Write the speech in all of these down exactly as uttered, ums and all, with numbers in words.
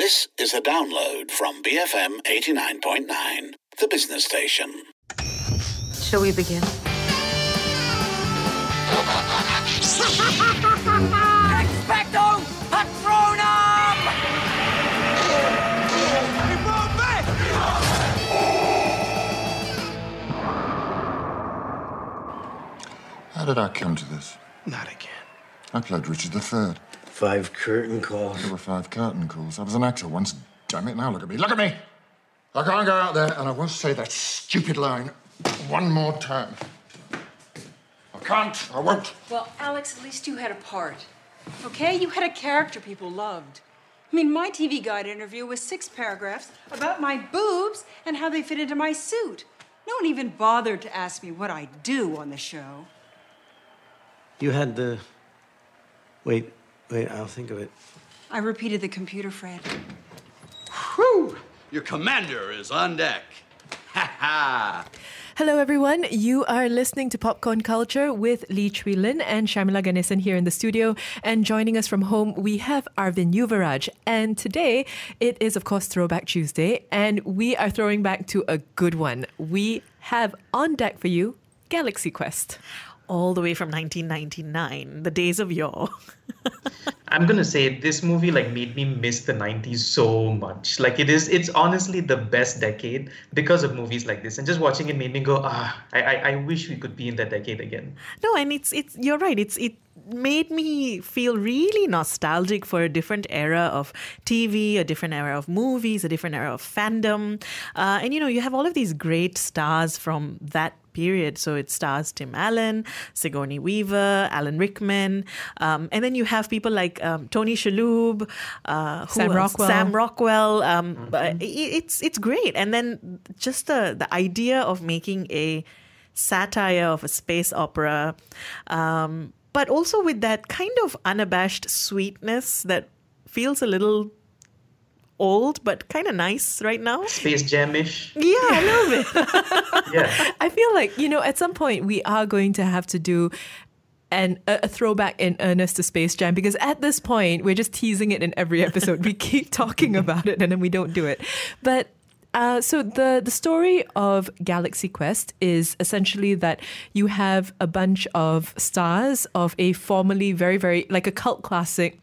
This is a download from B F M eighty-nine point nine, the business station. Shall we begin? Expecto Patronum! How did I come to this? Not again. I played Richard the Third. Five curtain calls. There were five curtain calls. I was an actor once. Damn it, now look at me. Look at me! I can't go out there and I won't say that stupid line one more time. I can't. I won't. Well, Alex, at least you had a part. Okay? You had a character people loved. I mean, my T V Guide interview was six paragraphs about my boobs and how they fit into my suit. No one even bothered to ask me what I do on the show. You had the... Wait, wait, I'll think of it. I repeated the computer, Fred. Whew! Your commander is on deck. Ha ha! Hello everyone, you are listening to Popcorn Culture with Lee Chui Lin and Sharmila Ganesan here in the studio. And joining us from home, we have Arvind Yuvaraj. And today, it is of course Throwback Tuesday, and we are throwing back to a good one. We have on deck for you, Galaxy Quest. All the way from nineteen ninety-nine, the days of yore. I'm gonna say this movie like made me miss the nineties so much. Like it is, it's honestly the best decade because of movies like this. And just watching it made me go, ah, I, I, I wish we could be in that decade again. No, and it's it's you're right. It's it made me feel really nostalgic for a different era of T V, a different era of movies, a different era of fandom, uh, and you know you have all of these great stars from that period. So it stars Tim Allen, Sigourney Weaver, Alan Rickman, um, and then you have people like um, Tony Shalhoub, uh, Sam else? Rockwell. Sam Rockwell. Um, mm-hmm. it, it's it's great, and then just the the idea of making a satire of a space opera, um, but also with that kind of unabashed sweetness that feels a little old but kind of nice right now. Space Jam-ish. Yeah, a little bit. Yeah. I feel like, you know, at some point we are going to have to do an, a, a throwback in earnest to Space Jam, because at this point we're just teasing it in every episode. We keep talking about it and then we don't do it. But Uh, so the, the story of Galaxy Quest is essentially that you have a bunch of stars of a formerly very, very, like a cult classic,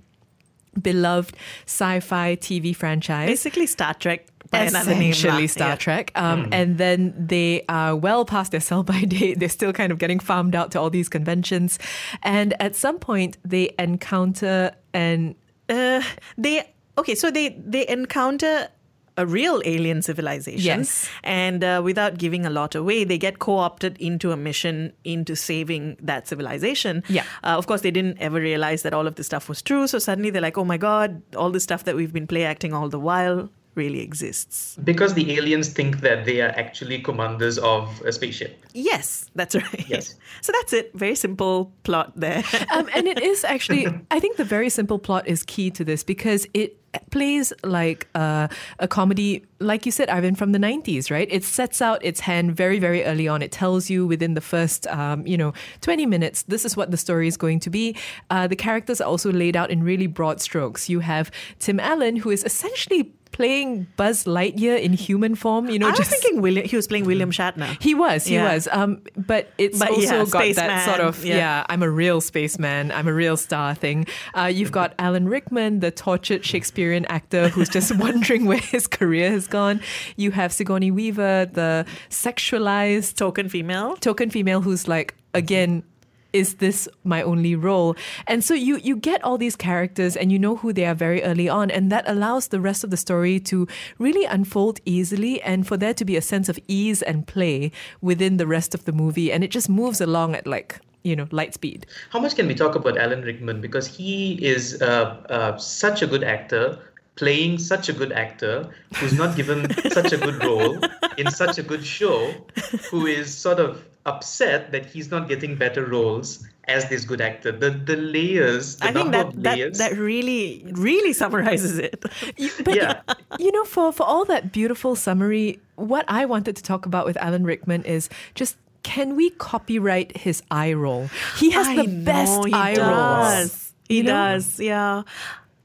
beloved sci-fi T V franchise. Basically Star Trek by another name. Essentially Star yeah. Trek. Um, mm. And then they are well past their sell-by date. They're still kind of getting farmed out to all these conventions. And at some point, they encounter an... Uh, they Okay, so they, they encounter a real alien civilization. Yes. And uh, without giving a lot away, they get co-opted into a mission into saving that civilization. Yeah. Uh, of course, they didn't ever realize that all of this stuff was true. So suddenly they're like, oh my God, all this stuff that we've been play acting all the while really exists. Because the aliens think that they are actually commanders of a spaceship. Yes, that's right. Yes. So that's it. Very simple plot there. um, and it is actually, I think the very simple plot is key to this, because it plays like uh, a comedy, like you said, Arvind, from the nineties, right? It sets out its hand very, very early on. It tells you within the first, um, you know, twenty minutes, this is what the story is going to be. Uh, the characters are also laid out in really broad strokes. You have Tim Allen, who is essentially playing Buzz Lightyear in human form, you know. I just, was thinking William, he was playing William Shatner. He was, he yeah. was. Um, but it's but also yeah, got that man. sort of, yeah. yeah, I'm a real spaceman, I'm a real star thing. Uh, you've got Alan Rickman, the tortured Shakespearean actor who's just wondering where his career has gone. You have Sigourney Weaver, the sexualized token female, token female who's like, again, is this my only role? And so you you get all these characters and you know who they are very early on, and that allows the rest of the story to really unfold easily and for there to be a sense of ease and play within the rest of the movie. And it just moves along at like, you know, light speed. How much can we talk about Alan Rickman? Because he is uh, uh, such a good actor, playing such a good actor, who's not given such a good role in such a good show, who is sort of upset that he's not getting better roles as this good actor. The the layers, the I think number that, of layers. that that really really summarizes it. You, but yeah. you know, for for all that beautiful summary, what I wanted to talk about with Alan Rickman is just, can we copyright his eye roll? He has I the know, best he eye does. rolls. He You know? does, yeah.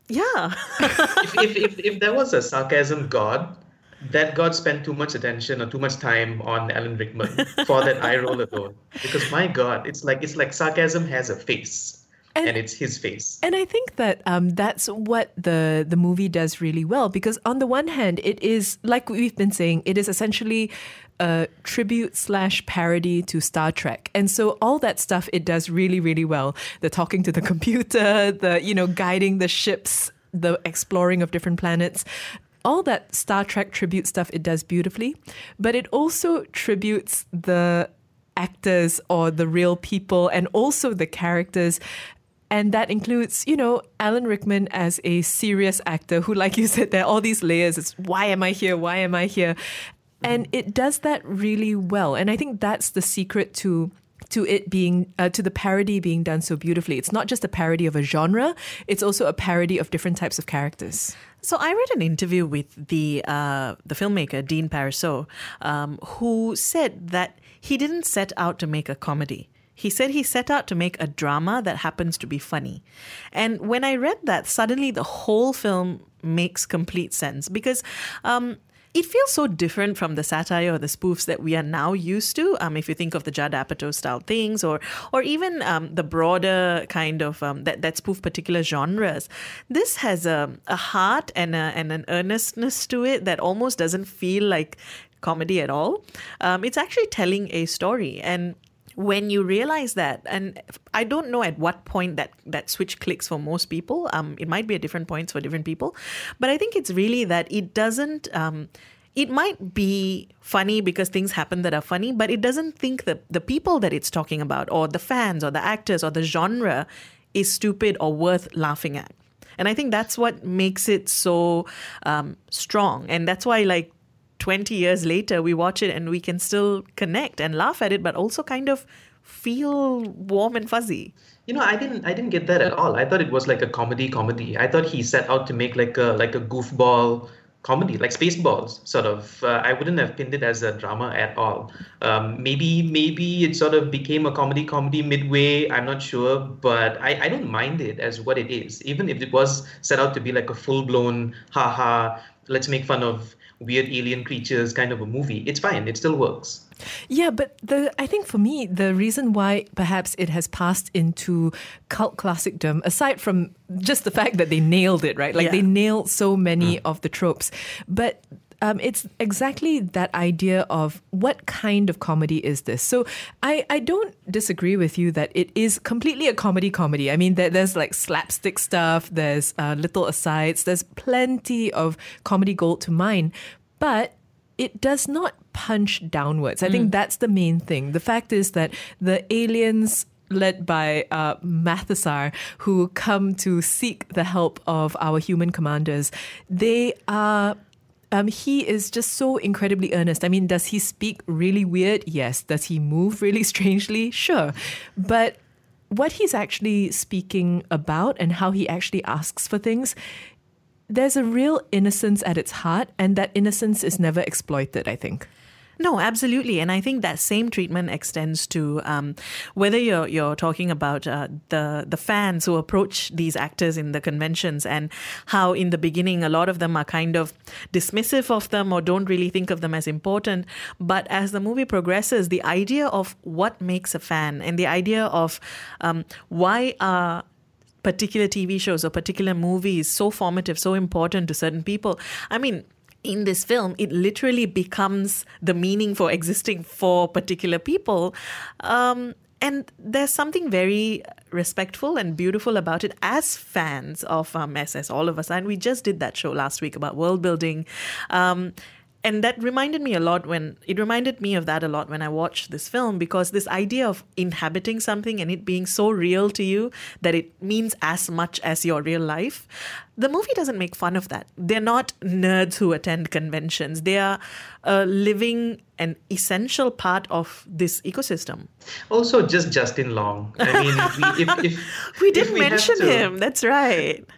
Yeah. if, if, if, if there was a sarcasm god, that god spent too much attention or too much time on Alan Rickman for that eye roll alone. Because my God, it's like it's like sarcasm has a face. And, and it's his face. And I think that um, that's what the, the movie does really well. Because on the one hand, it is, like we've been saying, it is essentially a tribute slash parody to Star Trek. And so all that stuff, it does really, really well. The talking to the computer, the, you know, guiding the ships, the exploring of different planets. All that Star Trek tribute stuff, it does beautifully. But it also tributes the actors or the real people and also the characters. And that includes, you know, Alan Rickman as a serious actor who, like you said, there are all these layers. It's why am I here? Why am I here? And it does that really well. And I think that's the secret to to it being, uh, to the parody being done so beautifully. It's not just a parody of a genre. It's also a parody of different types of characters. So I read an interview with the uh, the filmmaker, Dean Parisot, um, who said that he didn't set out to make a comedy. He said he set out to make a drama that happens to be funny. And when I read that, suddenly the whole film makes complete sense because um, it feels so different from the satire or the spoofs that we are now used to. Um, if you think of the Judd Apatow style things or or even um, the broader kind of um, that, that spoof particular genres, this has a, a heart and, a, and an earnestness to it that almost doesn't feel like comedy at all. Um, it's actually telling a story. And when you realize that, and I don't know at what point that, that switch clicks for most people, um, it might be at different points for different people, but I think it's really that it doesn't, um, it might be funny because things happen that are funny, but it doesn't think that the people that it's talking about or the fans or the actors or the genre is stupid or worth laughing at. And I think that's what makes it so um, strong. And that's why, like, twenty years later, we watch it and we can still connect and laugh at it, but also kind of feel warm and fuzzy. You know, I didn't I didn't get that at all. I thought it was like a comedy comedy. I thought he set out to make like a like a goofball comedy, like Spaceballs, sort of. Uh, I wouldn't have pinned it as a drama at all. Um, maybe maybe it sort of became a comedy comedy midway. I'm not sure, but I, I don't mind it as what it is. Even if it was set out to be like a full-blown, haha, let's make fun of weird alien creatures kind of a movie, it's fine. It still works. Yeah, but the I think for me, the reason why perhaps it has passed into cult classicdom, aside from just the fact that they nailed it, right? Like Yeah. they nailed so many mm. of the tropes. But um, it's exactly that idea of what kind of comedy is this? So I, I don't disagree with you that it is completely a comedy comedy. I mean, there, there's like slapstick stuff, there's uh, little asides, there's plenty of comedy gold to mine. But it does not punch downwards. I mm. think that's the main thing. The fact is that the aliens led by uh, Mathesar, who come to seek the help of our human commanders, they are... Um, he is just so incredibly earnest. I mean, does he speak really weird? Yes. Does he move really strangely? Sure. But what he's actually speaking about and how he actually asks for things, there's a real innocence at its heart, and that innocence is never exploited, I think. No, absolutely. And I think that same treatment extends to um, whether you're you're talking about uh, the, the fans who approach these actors in the conventions and how in the beginning a lot of them are kind of dismissive of them or don't really think of them as important. But as the movie progresses, the idea of what makes a fan and the idea of um, why are particular T V shows or particular movies so formative, so important to certain people. I mean, in this film, it literally becomes the meaning for existing for particular people. Um, and there's something very respectful and beautiful about it as fans of um, S S, all of us. And we just did that show last week about world building. Um, And that reminded me a lot when, it reminded me of that a lot when I watched this film, because this idea of inhabiting something and it being so real to you that it means as much as your real life, the movie doesn't make fun of that. They're not nerds who attend conventions. They are a living and essential part of this ecosystem. Also, just Justin Long. I mean, we, if, if we didn't if we mention to, him. That's right.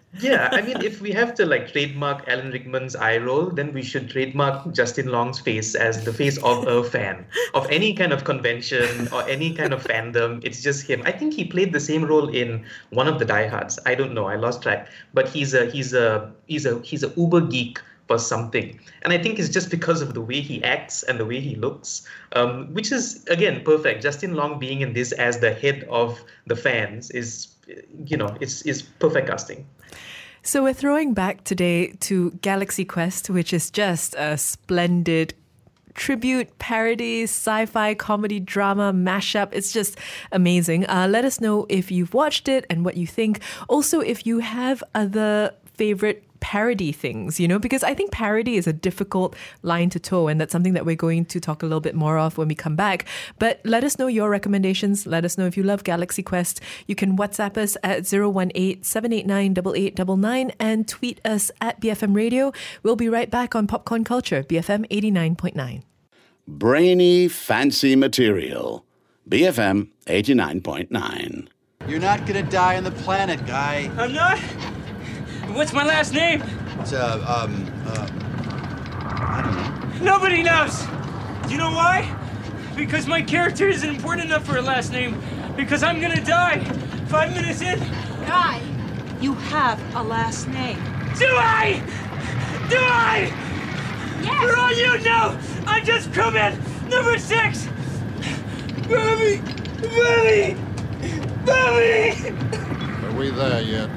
Yeah, I mean, if we have to like trademark Alan Rickman's eye roll, then we should trademark Justin Long's face as the face of a fan of any kind of convention or any kind of fandom. It's just him. I think he played the same role in one of the Die Hards. I don't know. I lost track. But he's a he's a he's a he's a uber geek for something, and I think it's just because of the way he acts and the way he looks, um, which is again perfect. Justin Long being in this as the head of the fans is, you know, it's is perfect casting. So we're throwing back today to Galaxy Quest, which is just a splendid tribute, parody, sci-fi, comedy, drama, mashup. It's just amazing. Uh, let us know if you've watched it and what you think. Also, if you have other favorite parody things, you know, because I think parody is a difficult line to toe, and that's something that we're going to talk a little bit more of when we come back. But let us know your recommendations. Let us know if you love Galaxy Quest. You can WhatsApp us at zero one eight, seven eight nine, eight eight nine nine and tweet us at B F M Radio. We'll be right back on Popcorn Culture, B F M eighty-nine point nine. Brainy, fancy material. B F M eighty-nine point nine. You're not gonna die on the planet, guy. I'm not? What's my last name? It's, uh, um, uh, I don't know. Nobody knows. Do you know why? Because my character isn't important enough for a last name. Because I'm gonna die. Five minutes in. Guy, you have a last name. Do I? Do I? Yes. For all you know, I'm just crewman number six. Bobby, Bobby, Bobby. Are we there yet?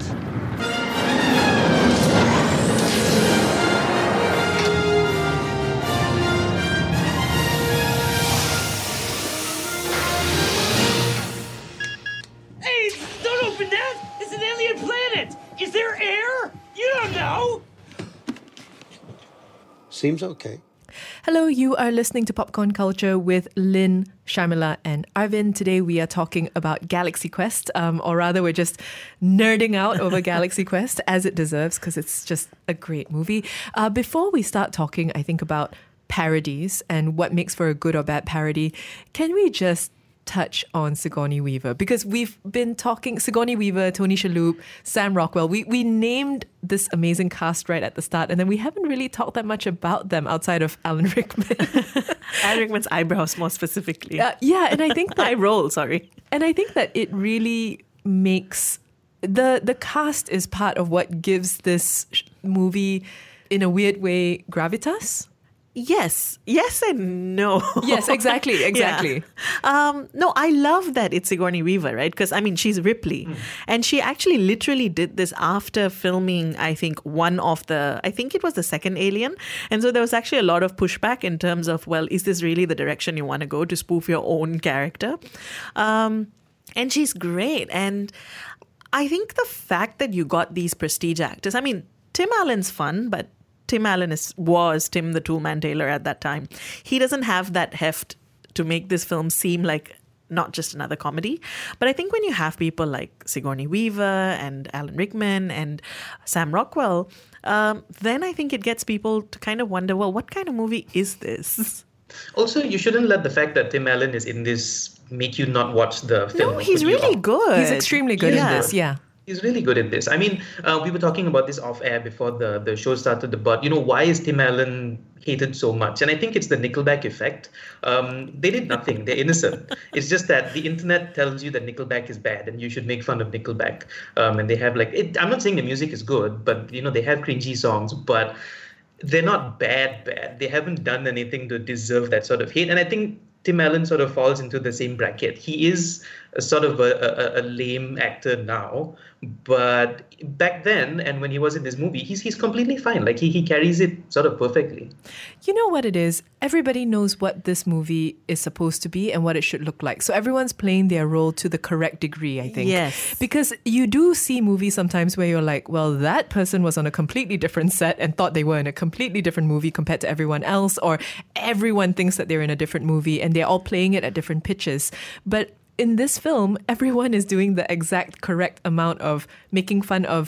Hey, don't open that! It's an alien planet! Is there air? You don't know! Seems okay. Hello, you are listening to Popcorn Culture with Lynn, Sharmila and Arvind. Today we are talking about Galaxy Quest, um, or rather we're just nerding out over Galaxy Quest as it deserves because it's just a great movie. Uh, before we start talking, I think, about parodies and what makes for a good or bad parody, can we just touch on Sigourney Weaver? Because we've been talking Sigourney Weaver, Tony Shalhoub, Sam Rockwell. We we named this amazing cast right at the start, and then we haven't really talked that much about them outside of Alan Rickman. Alan Rickman's eyebrows, more specifically. Uh, yeah, and I think that eye roll. Sorry, and I think that it really makes the the cast is part of what gives this movie, in a weird way, gravitas. Yes, yes and no. Yes, exactly, exactly. Yeah. Um, no, I love that it's Sigourney Weaver, right? Because, I mean, she's Ripley. Mm. And she actually literally did this after filming, I think, one of the, I think it was the second Alien. And so there was actually a lot of pushback in terms of, well, is this really the direction you want to go to spoof your own character? Um, and she's great. And I think the fact that you got these prestige actors, I mean, Tim Allen's fun, but Tim Allen is, was Tim the Toolman Taylor at that time. He doesn't have that heft to make this film seem like not just another comedy. But I think when you have people like Sigourney Weaver and Alan Rickman and Sam Rockwell, um, then I think it gets people to kind of wonder, well, what kind of movie is this? Also, you shouldn't let the fact that Tim Allen is in this make you not watch the film. No, he's really good. He's extremely good yeah. in this, yeah. He's really good at this. I mean, uh, we were talking about this off air before the, the show started about, you know, why is Tim Allen hated so much? And I think it's the Nickelback effect. Um, they did nothing. They're innocent. It's just that the internet tells you that Nickelback is bad and you should make fun of Nickelback. Um, and they have like, it, I'm not saying the music is good, but, you know, they have cringy songs, but they're not bad, bad. They haven't done anything to deserve that sort of hate. And I think Tim Allen sort of falls into the same bracket. He is a sort of a, a, a lame actor now, but back then and when he was in this movie, he's he's completely fine. Like he he carries it sort of perfectly. You know what it is? Everybody knows what this movie is supposed to be and what it should look like. So everyone's playing their role to the correct degree, I think. Yes. Because you do see movies sometimes where you're like, well, that person was on a completely different set and thought they were in a completely different movie compared to everyone else, or everyone thinks that they're in a different movie and they're all playing it at different pitches. But in this film, everyone is doing the exact correct amount of making fun of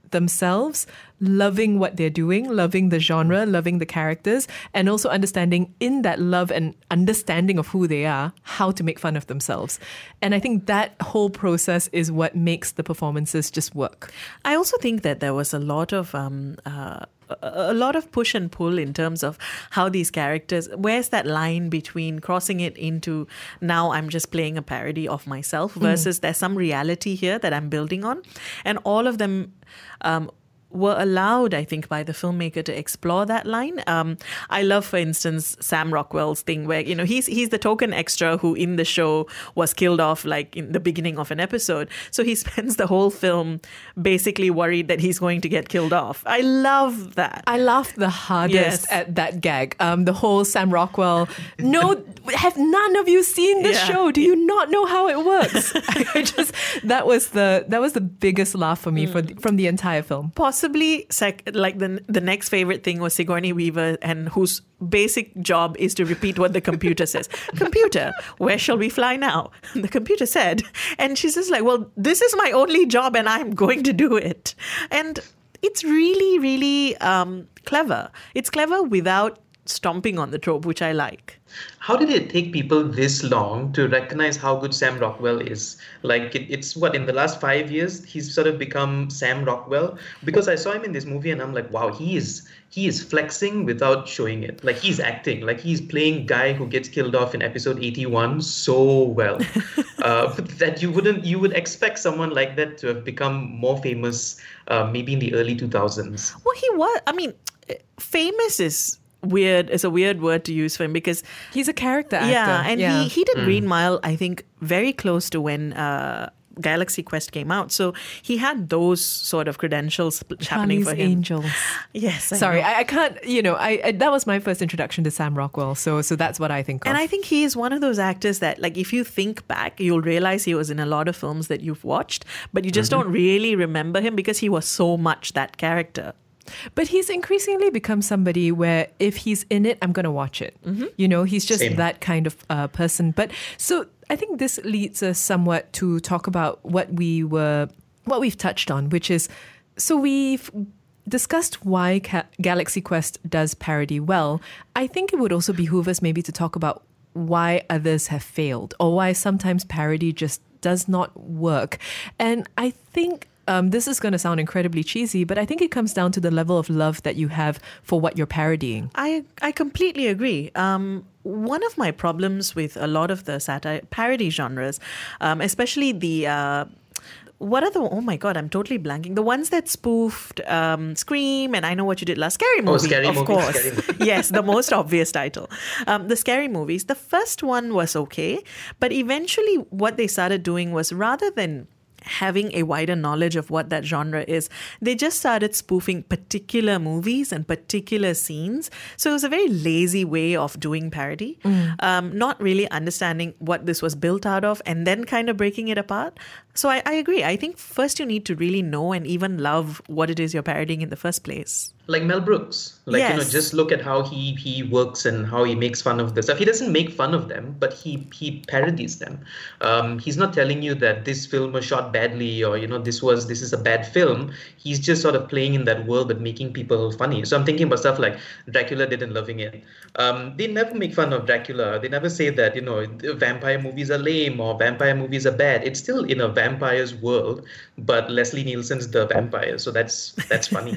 themselves, loving what they're doing, loving the genre, loving the characters, and also understanding in that love and understanding of who they are, how to make fun of themselves. And I think that whole process is what makes the performances just work. I also think that there was a lot of um, uh, a lot of push and pull in terms of how these characters, where's that line between crossing it into now I'm just playing a parody of myself versus mm. there's some reality here that I'm building on. And all of them um, were allowed, I think, by the filmmaker to explore that line. Um, I love, for instance, Sam Rockwell's thing where, you know, he's he's the token extra who in the show was killed off like in the beginning of an episode. So he spends the whole film basically worried that he's going to get killed off. I love that. I laughed the hardest Yes. at that gag. Um, the whole Sam Rockwell, no, have none of you seen this Yeah. show? Do you not know how it works? I just, that was the that was the biggest laugh for me for the, from the entire film. Possibly, sec- like the the next favorite thing was Sigourney Weaver, and whose basic job is to repeat what the computer says. Computer, where shall we fly now? The computer said, and she's just like, well, this is my only job, and I'm going to do it. And it's really, really um, clever. It's clever without stomping on the trope, which I like. How did it take people this long to recognize how good Sam Rockwell is? Like, it, it's what, in the last five years, he's sort of become Sam Rockwell? Because I saw him in this movie and I'm like, wow, he is he is flexing without showing it. Like, he's acting. Like, he's playing guy who gets killed off in episode eighty-one so well. uh, that you wouldn't, you would expect someone like that to have become more famous uh, maybe in the early two thousands. Well, he was, I mean, famous is weird, is a weird word to use for him because he's a character actor. Yeah, and yeah. he, he did Mm. Green Mile, I think, very close to when uh, Galaxy Quest came out. So he had those sort of credentials happening Charlie's for him. Angels. Yes. I Sorry, know. I, I can't, you know, I, I that was my first introduction to Sam Rockwell. So so that's what I think of. And I think he is one of those actors that, like, if you think back, you'll realize he was in a lot of films that you've watched, but you just Mhm. don't really remember him because he was so much that character. But he's increasingly become somebody where if he's in it, I'm going to watch it. Mm-hmm. You know, he's just Same. that kind of uh, person. But so I think this leads us somewhat to talk about what we were, what we've touched on, which is, so we've discussed why Ca- Galaxy Quest does parody well. I think it would also behoove us maybe to talk about why others have failed or why sometimes parody just does not work. And I think Um, this is going to sound incredibly cheesy, but I think it comes down to the level of love that you have for what you're parodying. I I completely agree. Um, one of my problems with a lot of the satire parody genres, um, especially the uh, what are the oh my god, I'm totally blanking. The ones that spoofed um, Scream and I Know What You Did Last, Scary Movie, Oh, Scary of Movie, course. Scary Movie. Yes, the most obvious title. Um, the Scary Movies. The first one was okay, but eventually what they started doing was rather than having a wider knowledge of what that genre is, they just started spoofing particular movies and particular scenes. So it was a very lazy way of doing parody, Mm. um, not really understanding what this was built out of and then kind of breaking it apart. So I, I agree. I think first you need to really know and even love what it is you're parodying in the first place. Like Mel Brooks. Like, you know, Yes. just look at how he he works and how he makes fun of the stuff. He doesn't make fun of them, but he he parodies them. Um, he's not telling you that this film was shot badly or, you know, this was this is a bad film. He's just sort of playing in that world but making people funny. So I'm thinking about stuff like Dracula Dead and Loving It. Um, they never make fun of Dracula. They never say that, you know, vampire movies are lame or vampire movies are bad. It's still in a vampire's world, but Leslie Nielsen's the vampire. So that's that's funny.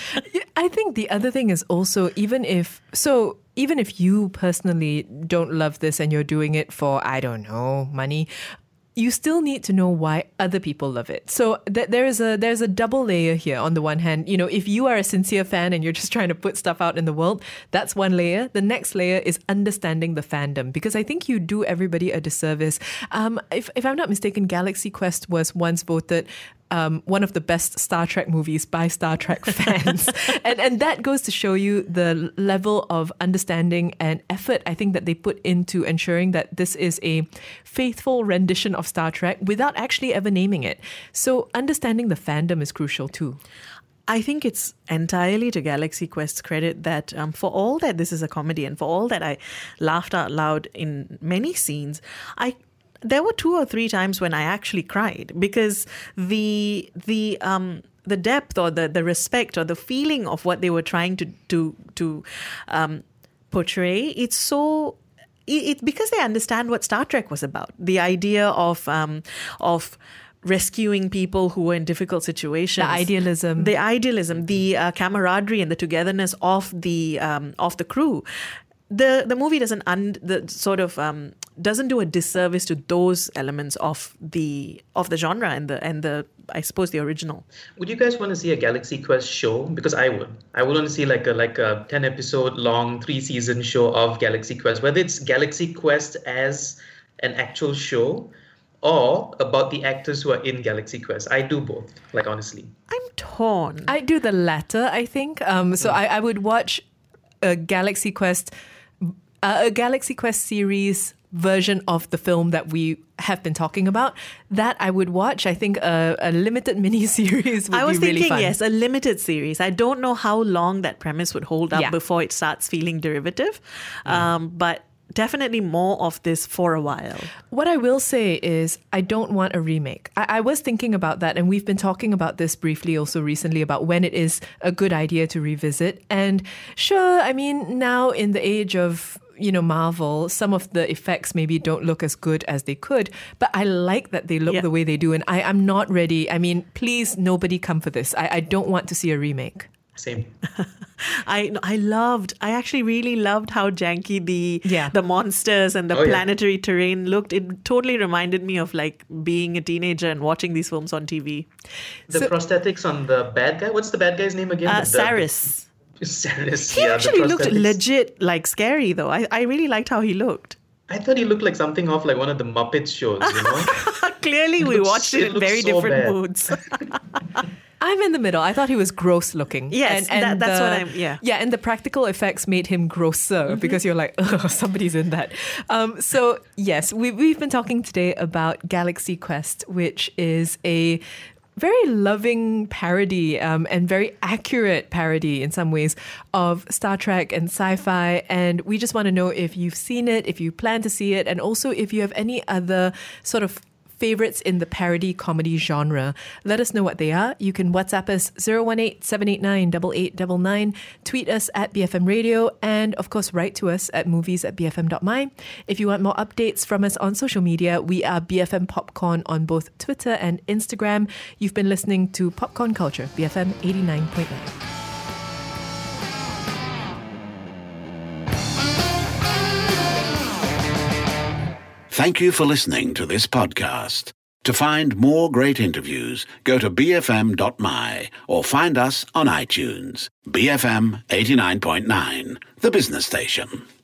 I think the other thing is also, even if, so even if you personally don't love this and you're doing it for, I don't know, money, you still need to know why other people love it. So th- there is a there's a double layer here. On the one hand, you know, if you are a sincere fan and you're just trying to put stuff out in the world, that's one layer. The next layer is understanding the fandom, because I think you do everybody a disservice. Um, if if I'm not mistaken, Galaxy Quest was once voted Um, one of the best Star Trek movies by Star Trek fans. and and that goes to show you the level of understanding and effort I think that they put into ensuring that this is a faithful rendition of Star Trek without actually ever naming it. So understanding the fandom is crucial too. I think it's entirely to Galaxy Quest's credit that um, for all that this is a comedy and for all that I laughed out loud in many scenes, I there were two or three times when I actually cried because the the um the depth or the, the respect or the feeling of what they were trying to to to um, portray. It's so it, it because they understand what Star Trek was about. The idea of um, of rescuing people who were in difficult situations. The idealism. The idealism, the uh, camaraderie and the togetherness of the um, of the crew. The the movie doesn't un, the sort of um, doesn't do a disservice to those elements of the of the genre and the and the I suppose the original. Would you guys want to see a Galaxy Quest show? Because I would. I would want to see like a like a ten episode long three season show of Galaxy Quest, whether it's Galaxy Quest as an actual show or about the actors who are in Galaxy Quest. I do both, like honestly. I'm torn. I do the latter, I think. Um, so mm. I, I would watch a Galaxy Quest, uh, a Galaxy Quest series version of the film that we have been talking about. That I would watch. I think a, a limited mini series would I was be really thinking, fun. yes, a limited series. I don't know how long that premise would hold up Yeah. before it starts feeling derivative. Mm. Um, but definitely more of this for a while. What I will say is I don't want a remake. I, I was thinking about that, and we've been talking about this briefly also recently about when it is a good idea to revisit. And sure, I mean, now in the age of, you know, Marvel, some of the effects maybe don't look as good as they could, but I like that they look Yeah. the way they do, and I, I'm not ready. I mean, please, nobody come for this. I, I don't want to see a remake. Same. I I loved, I actually really loved how janky the Yeah. the monsters and the Oh, yeah. planetary terrain looked. It totally reminded me of like being a teenager and watching these films on T V. The So- prosthetics on the bad guy. What's the bad guy's name again? Uh, The- Saris. Saris. He yeah, the actually looked prosthetics. legit like scary though. I, I really liked how he looked. I thought he looked like something off like one of the Muppets shows, you know? Clearly, we looks- watched it it in looks very so different bad. moods. I'm in the middle. I thought he was gross looking. Yes, that- that's what I'm- yeah. Yeah, and the practical effects made him grosser Mm-hmm. because you're like, oh, somebody's in that. Um, so, yes, we, we've been talking today about Galaxy Quest, which is a very loving parody um, and very accurate parody in some ways of Star Trek and sci-fi. And we just want to know if you've seen it, if you plan to see it, and also if you have any other sort of favorites in the parody comedy genre. Let us know what they are. You can WhatsApp us zero one eight, seven eight nine, eight eight nine nine, tweet us at B F M Radio, and of course write to us at movies at b f m dot m y. If you want more updates from us on social media, we are B F M Popcorn on both Twitter and Instagram. You've been listening to Popcorn Culture, B F M eighty-nine point nine. Thank you for listening to this podcast. To find more great interviews, go to b f m dot m y or find us on iTunes. B F M eighty-nine point nine, the business station.